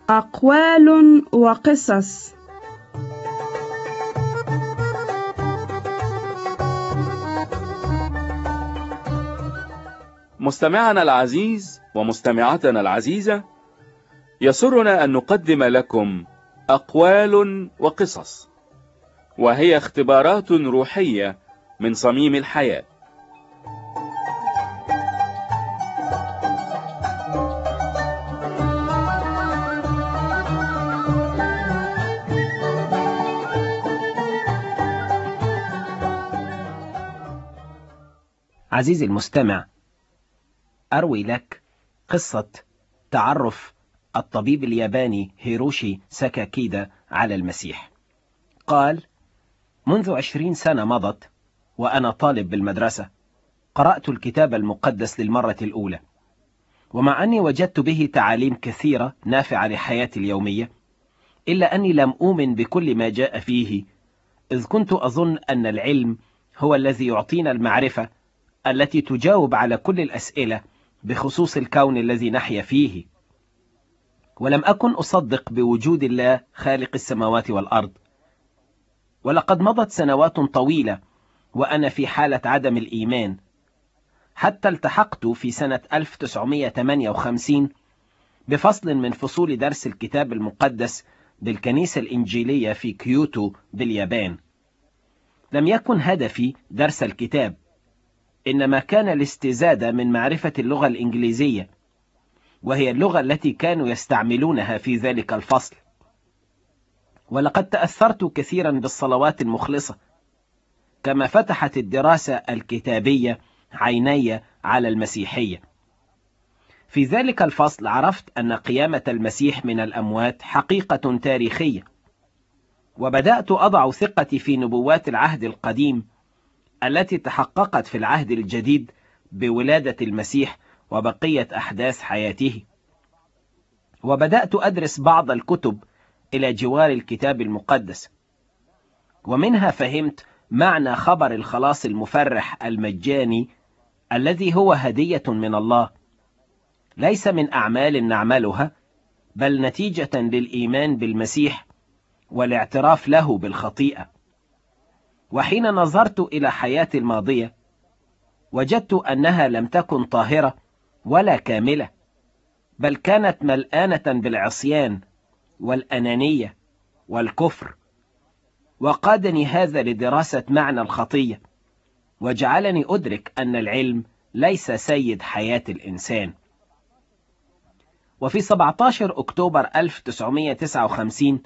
أقوال وقصص. مستمعنا العزيز ومستمعتنا العزيزة، يسرنا أن نقدم لكم أقوال وقصص، وهي اختبارات روحية من صميم الحياة. عزيزي المستمع، أروي لك قصة تعرف الطبيب الياباني هيروشي ساكاكيدا على المسيح. قال: منذ 20 سنة مضت وأنا طالب بالمدرسة قرأت الكتاب المقدس للمرة الأولى، ومع أني وجدت به تعاليم كثيرة نافعة لحياتي اليومية، إلا أني لم أؤمن بكل ما جاء فيه، إذ كنت أظن أن العلم هو الذي يعطينا المعرفة التي تجاوب على كل الأسئلة بخصوص الكون الذي نحيا فيه، ولم أكن أصدق بوجود الله خالق السماوات والأرض. ولقد مضت سنوات طويلة وأنا في حالة عدم الإيمان، حتى التحقت في سنة 1958 بفصل من فصول درس الكتاب المقدس بالكنيسة الإنجيلية في كيوتو باليابان. لم يكن هدفي درس الكتاب، إنما كان الاستزادة من معرفة اللغة الإنجليزية، وهي اللغة التي كانوا يستعملونها في ذلك الفصل. ولقد تأثرت كثيرا بالصلوات المخلصة، كما فتحت الدراسة الكتابية عيني على المسيحية. في ذلك الفصل عرفت أن قيامة المسيح من الأموات حقيقة تاريخية، وبدأت أضع ثقتي في نبوات العهد القديم التي تحققت في العهد الجديد بولادة المسيح وبقية أحداث حياته. وبدأت أدرس بعض الكتب إلى جوار الكتاب المقدس، ومنها فهمت معنى خبر الخلاص المفرح المجاني الذي هو هدية من الله، ليس من أعمال نعملها، بل نتيجة للإيمان بالمسيح والاعتراف له بالخطيئة. وحين نظرت إلى حياتي الماضية وجدت أنها لم تكن طاهرة ولا كاملة، بل كانت ملآنة بالعصيان والأنانية والكفر. وقادني هذا لدراسة معنى الخطية، وجعلني أدرك أن العلم ليس سيد حياة الإنسان. وفي 17 أكتوبر 1959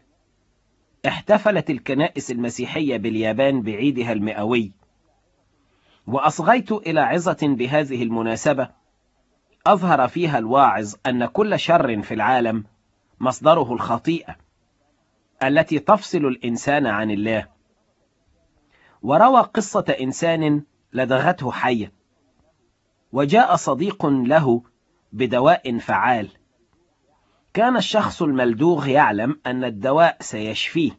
احتفلت الكنائس المسيحية باليابان بعيدها المئوي، وأصغيت إلى عظة بهذه المناسبة أظهر فيها الواعظ أن كل شر في العالم مصدره الخطيئة التي تفصل الإنسان عن الله. وروى قصة إنسان لدغته حية، وجاء صديق له بدواء فعال. كان الشخص الملدوغ يعلم أن الدواء سيشفيه،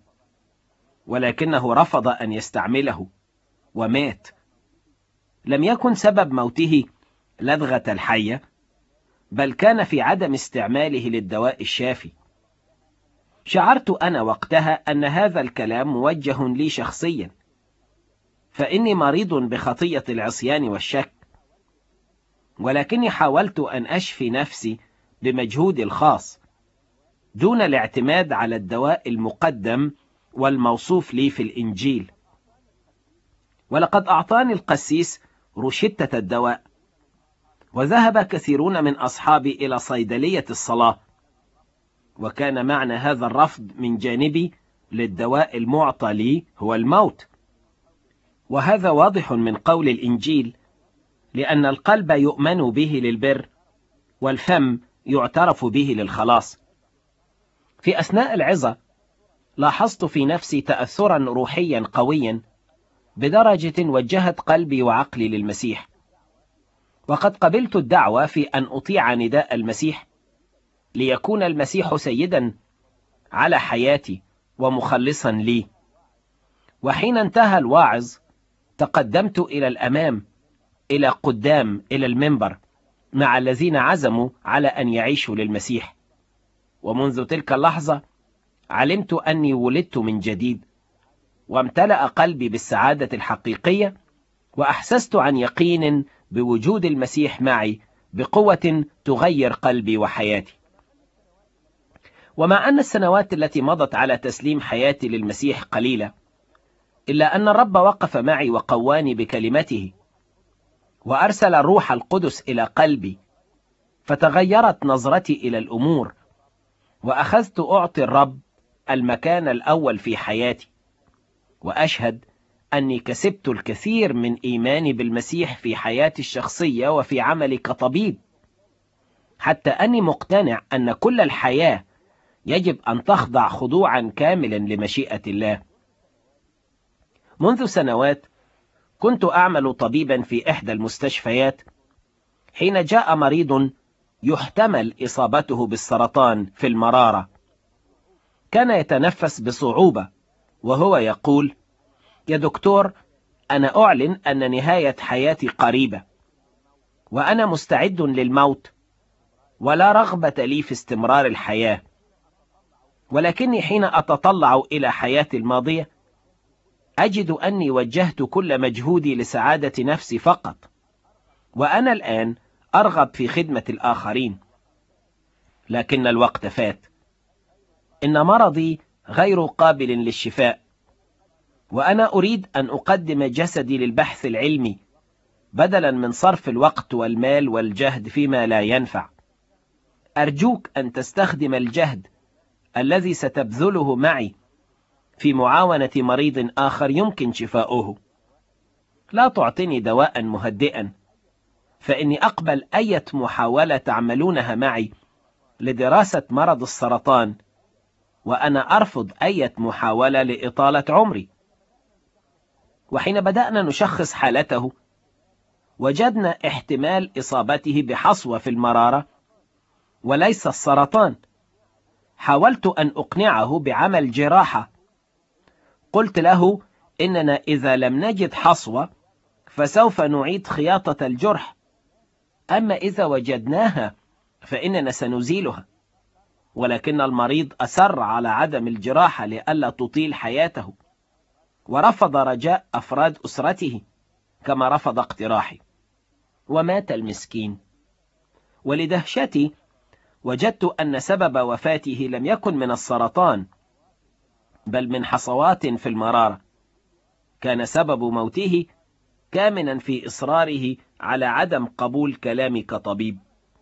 ولكنه رفض أن يستعمله ومات. لم يكن سبب موته لدغة الحية، بل كان في عدم استعماله للدواء الشافي. شعرت أنا وقتها أن هذا الكلام موجه لي شخصيا، فإني مريض بخطية العصيان والشك، ولكني حاولت أن أشفي نفسي بمجهودي الخاص دون الاعتماد على الدواء المقدم والموصوف لي في الإنجيل. ولقد أعطاني القسيس روشتة الدواء، وذهب كثيرون من أصحابي إلى صيدلية الصلاة، وكان معنى هذا الرفض من جانبي للدواء المعطى لي هو الموت. وهذا واضح من قول الإنجيل: لأن القلب يؤمن به للبر، والفم يعترف به للخلاص. في أثناء العظة لاحظت في نفسي تأثرا روحيا قويا بدرجة وجهت قلبي وعقلي للمسيح، وقد قبلت الدعوة في أن أطيع نداء المسيح ليكون المسيح سيدا على حياتي ومخلصا لي. وحين انتهى الواعظ تقدمت إلى الأمام، إلى قدام، إلى المنبر، مع الذين عزموا على أن يعيشوا للمسيح. ومنذ تلك اللحظة علمت أني ولدت من جديد، وامتلأ قلبي بالسعادة الحقيقية، وأحسست عن يقين بوجود المسيح معي بقوة تغير قلبي وحياتي. ومع أن السنوات التي مضت على تسليم حياتي للمسيح قليلة، إلا أن الرب وقف معي وقواني بكلمته، وأرسل الروح القدس إلى قلبي، فتغيرت نظرتي إلى الأمور، وأخذت أعطي الرب المكان الأول في حياتي. وأشهد أني كسبت الكثير من إيماني بالمسيح في حياتي الشخصية وفي عملي كطبيب، حتى أني مقتنع أن كل الحياة يجب أن تخضع خضوعا كاملا لمشيئة الله. منذ سنوات كنت أعمل طبيبا في إحدى المستشفيات، حين جاء مريض يحتمل إصابته بالسرطان في المرارة. كان يتنفس بصعوبة وهو يقول: يا دكتور، أنا أعلن أن نهاية حياتي قريبة، وأنا مستعد للموت، ولا رغبة لي في استمرار الحياة. ولكني حين أتطلع إلى حياتي الماضية أجد أني وجهت كل مجهودي لسعادة نفسي فقط، وأنا الآن أرغب في خدمة الآخرين. لكن الوقت فات. إن مرضي غير قابل للشفاء، وأنا أريد أن أقدم جسدي للبحث العلمي بدلا من صرف الوقت والمال والجهد فيما لا ينفع. أرجوك أن تستخدم الجهد الذي ستبذله معي في معاونة مريض آخر يمكن شفاؤه. لا تعطني دواء مهدئا، فإني أقبل أي محاولة تعملونها معي لدراسة مرض السرطان، وأنا أرفض أي محاولة لإطالة عمري. وحين بدأنا نشخص حالته وجدنا احتمال إصابته بحصوة في المرارة وليس السرطان. حاولت أن أقنعه بعمل جراحة. قلت له إننا إذا لم نجد حصوة فسوف نعيد خياطة الجرح، أما إذا وجدناها فإننا سنزيلها. ولكن المريض أصر على عدم الجراحة لئلا تطيل حياته، ورفض رجاء أفراد أسرته كما رفض اقتراحي، ومات المسكين. ولدهشتي وجدت أن سبب وفاته لم يكن من السرطان، بل من حصوات في المرارة. كان سبب موته كامنا في إصراره على عدم قبول كلامي كطبيب.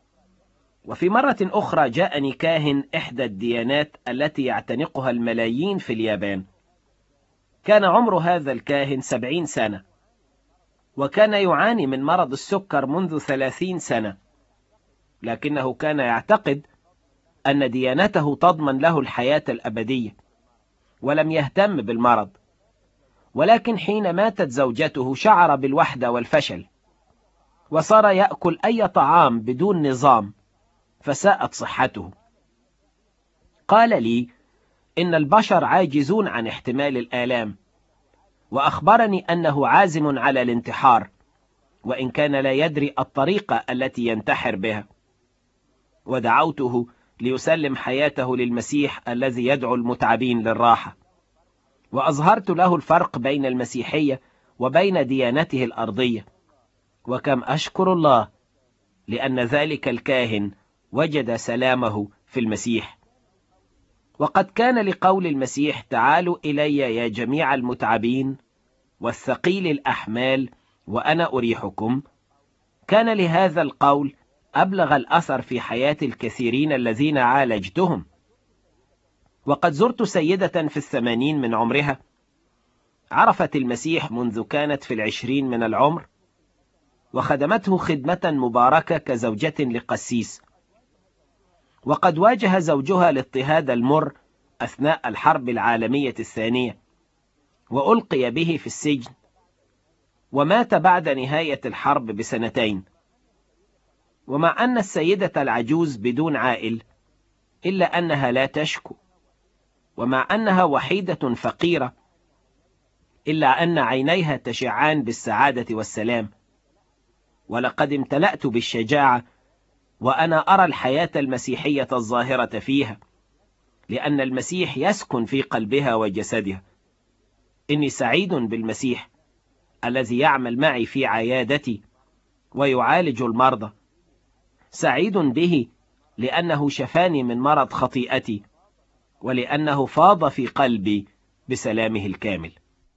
وفي مرة أخرى جاءني كاهن إحدى الديانات التي يعتنقها الملايين في اليابان. كان عمر هذا الكاهن 70 سنة، وكان يعاني من مرض السكر منذ 30 سنة، لكنه كان يعتقد أن ديانته تضمن له الحياة الأبدية، ولم يهتم بالمرض. ولكن حين ماتت زوجته شعر بالوحدة والفشل، وصار يأكل أي طعام بدون نظام، فساءت صحته. قال لي إن البشر عاجزون عن احتمال الآلام، وأخبرني أنه عازم على الانتحار، وإن كان لا يدري الطريقة التي ينتحر بها. ودعوته ليسلم حياته للمسيح الذي يدعو المتعبين للراحة، وأظهرت له الفرق بين المسيحية وبين ديانته الأرضية. وكم أشكر الله لأن ذلك الكاهن وجد سلامه في المسيح. وقد كان لقول المسيح: تعالوا إلي يا جميع المتعبين والثقيل الأحمال وأنا أريحكم، كان لهذا القول أبلغ الأثر في حياة الكثيرين الذين عالجتهم. وقد زرت سيدة في 80 من عمرها، عرفت المسيح منذ كانت في 20 من العمر، وخدمته خدمة مباركة كزوجة لقسيس. وقد واجه زوجها الاضطهاد المر أثناء الحرب العالمية الثانية، وألقي به في السجن، ومات بعد نهاية الحرب بسنتين. ومع أن السيدة العجوز بدون عائل، إلا أنها لا تشكو، ومع أنها وحيدة فقيرة، إلا أن عينيها تشعان بالسعادة والسلام. ولقد امتلأت بالشجاعة وأنا أرى الحياة المسيحية الظاهرة فيها، لأن المسيح يسكن في قلبها وجسدها. إني سعيد بالمسيح الذي يعمل معي في عيادتي ويعالج المرضى. سعيد به لأنه شفاني من مرض خطيئتي، ولأنه فاض في قلبي بسلامه الكامل.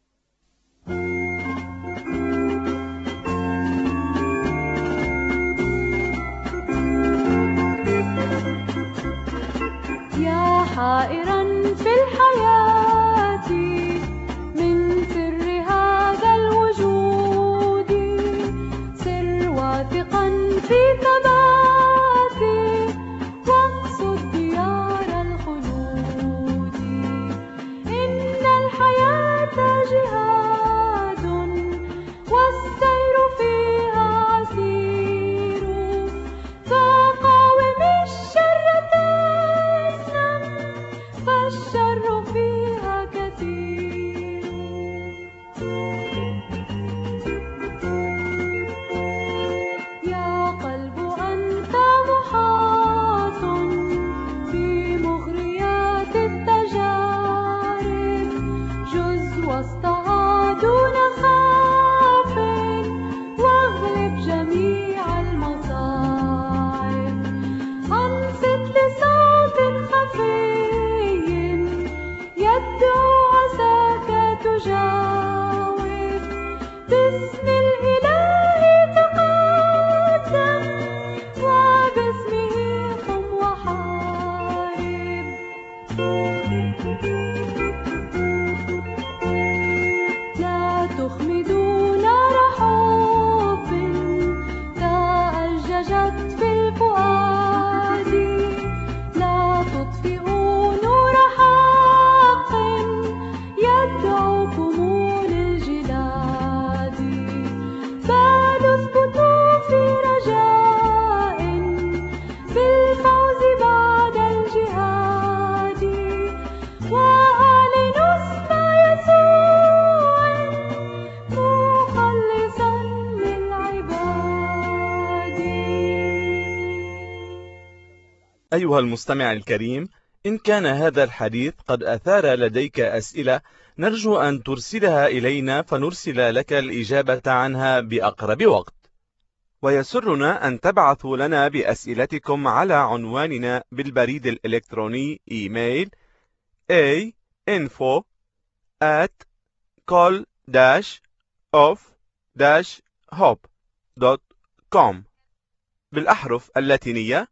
يا حائرا في الحياة من سر هذا الوجود، سر واثقا في ثباتي واقصد ديار الخلود. إن الحياة جهاد والسير فيها عسير، فقاوم الشر تسلم فالشر فيها كثير. يا قلب أنت محاط بمغريات التجارب، جز وسطها دون خوف واغلب جميع المصاعب. أنصت لصوت خفي يدعو عساك تجاوب، باسم الإله تقدم وباسمه قم وحارب. لا تخمدوا نار حب تأججت في الفؤاد، لا تطفئوا نور حق يدعوكم للجلاد، بل اثبتوا في رجاء بالفوز بعد الجهاد، وأعلنوا اسم يسوع مخلصا للعباد. أيها المستمع الكريم، إن كان هذا الحديث قد أثار لديك أسئلة، نرجو أن ترسلها إلينا فنرسل لك الإجابة عنها بأقرب وقت. ويسرنا أن تبعثوا لنا بأسئلتكم على عنواننا بالبريد الإلكتروني إيميل info@call-of-hope.com بالأحرف اللاتينية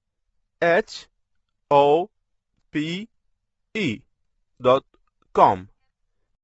AINFO@call-of-hope.com.